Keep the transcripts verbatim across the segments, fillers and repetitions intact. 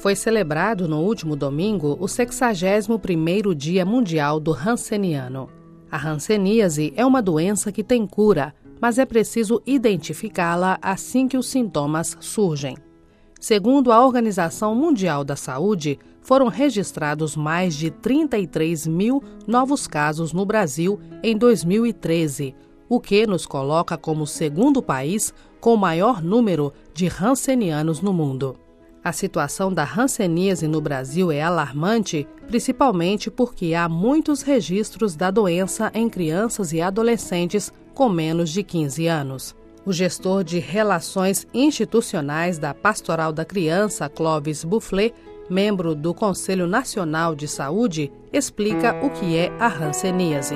Foi celebrado no último domingo o sexagésimo primeiro Dia Mundial do Hanseníase. A hanseníase é uma doença que tem cura, mas é preciso identificá-la assim que os sintomas surgem. Segundo a Organização Mundial da Saúde, foram registrados mais de trinta e três mil novos casos no Brasil em dois mil e treze, o que nos coloca como o segundo país com o maior número de hansenianos no mundo. A situação da hanseníase no Brasil é alarmante, principalmente porque há muitos registros da doença em crianças e adolescentes com menos de quinze anos. O gestor de Relações Institucionais da Pastoral da Criança, Clóvis Bufflet, membro do Conselho Nacional de Saúde, explica o que é a hanseníase.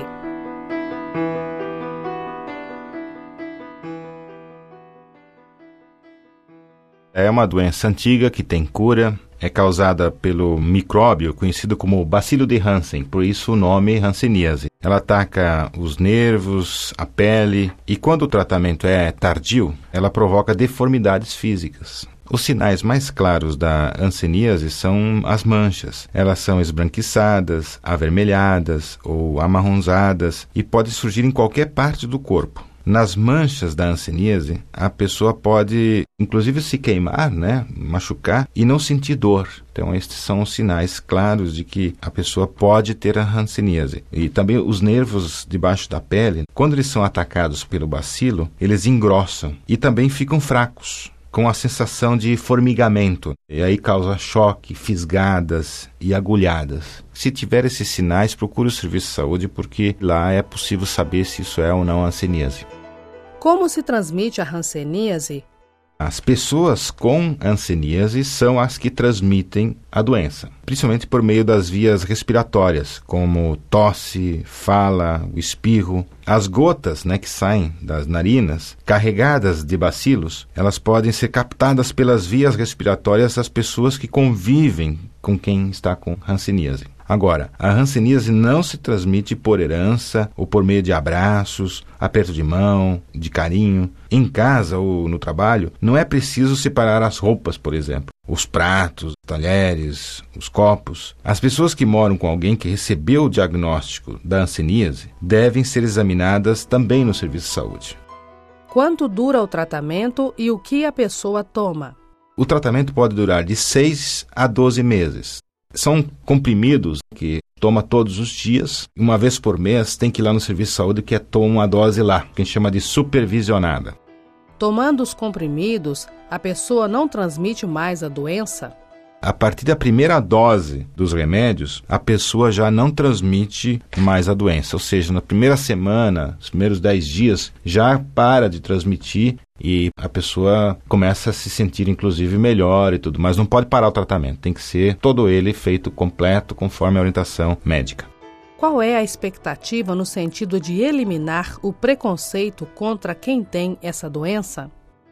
É uma doença antiga que tem cura, é causada pelo micróbio conhecido como bacilo de Hansen, por isso o nome hanseníase. Ela ataca os nervos, a pele e quando o tratamento é tardio, ela provoca deformidades físicas. Os sinais mais claros da hanseníase são as manchas. Elas são esbranquiçadas, avermelhadas ou amarronzadas e podem surgir em qualquer parte do corpo. Nas manchas da hanseníase, a pessoa pode, inclusive, se queimar, né, machucar e não sentir dor. Então, estes são os sinais claros de que a pessoa pode ter a hanseníase. E também os nervos debaixo da pele, quando eles são atacados pelo bacilo, eles engrossam e também ficam fracos, com a sensação de formigamento. E aí causa choque, fisgadas e agulhadas. Se tiver esses sinais, procure o serviço de saúde, porque lá é possível saber se isso é ou não hanseníase. Como se transmite a hanseníase? As pessoas com hanseníase são as que transmitem a doença, principalmente por meio das vias respiratórias, como tosse, fala, o espirro. As gotas, né, que saem das narinas, carregadas de bacilos, elas podem ser captadas pelas vias respiratórias das pessoas que convivem com quem está com hanseníase. Agora, a hanseníase não se transmite por herança ou por meio de abraços, aperto de mão, de carinho. Em casa ou no trabalho, não é preciso separar as roupas, por exemplo, os pratos, os talheres, os copos. As pessoas que moram com alguém que recebeu o diagnóstico da hanseníase devem ser examinadas também no serviço de saúde. Quanto dura o tratamento e o que a pessoa toma? O tratamento pode durar de seis a doze meses. São comprimidos que toma todos os dias. Uma vez por mês tem que ir lá no serviço de saúde que é tomar uma dose lá, que a gente chama de supervisionada. Tomando os comprimidos, a pessoa não transmite mais a doença? A partir da primeira dose dos remédios, a pessoa já não transmite mais a doença. Ou seja, na primeira semana, os primeiros dez dias, já para de transmitir e a pessoa começa a se sentir, inclusive, melhor e tudo. Mas não pode parar o tratamento. Tem que ser todo ele feito completo, conforme a orientação médica. Qual é a expectativa no sentido de eliminar o preconceito contra quem tem essa doença?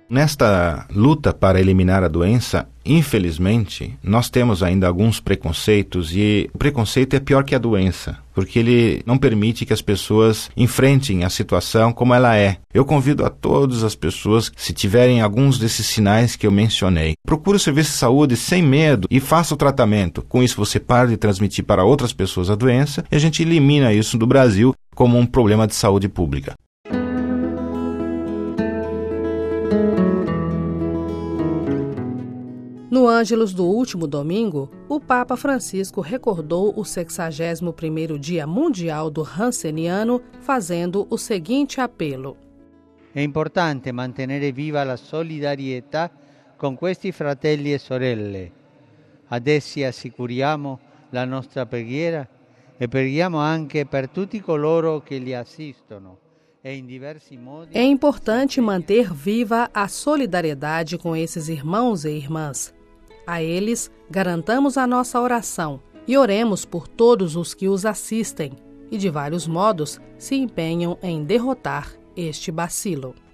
Nesta luta para eliminar a doença, infelizmente, nós temos ainda alguns preconceitos e o preconceito é pior que a doença, porque ele não permite que as pessoas enfrentem a situação como ela é. Eu convido a todas as pessoas, se tiverem alguns desses sinais que eu mencionei, procure o serviço de saúde sem medo e faça o tratamento. Com isso você para de transmitir para outras pessoas a doença e a gente elimina isso do Brasil como um problema de saúde pública. No Ângelus do último domingo, o Papa Francisco recordou o sexagésimo primeiro Dia Mundial do Hanseniano, fazendo o seguinte apelo. È importante mantenere viva la solidarietà con questi fratelli e sorelle. Ad essi assicuriamo la nostra preghiera e preghiamo anche per tutti coloro che li assistono. É importante manter viva a solidariedade com esses irmãos e irmãs. A eles, garantamos a nossa oração e oremos por todos os que os assistem e, de vários modos, se empenham em derrotar este bacilo.